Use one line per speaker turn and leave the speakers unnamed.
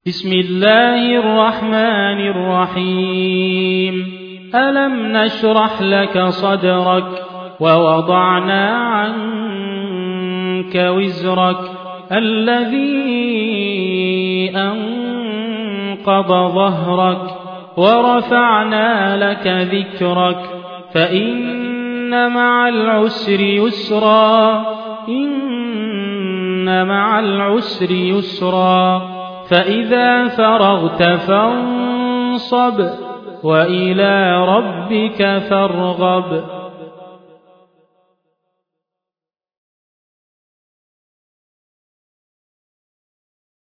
بسم الله الرحمن الرحيم. ألم نشرح لك صدرك ووضعنا عنك وزرك الذي أنقض ظهرك ورفعنا لك ذكرك فإن مع العسر يسرا إن مع العسر يسرا فإذا فرغت فانصب وإلى ربك فارغب.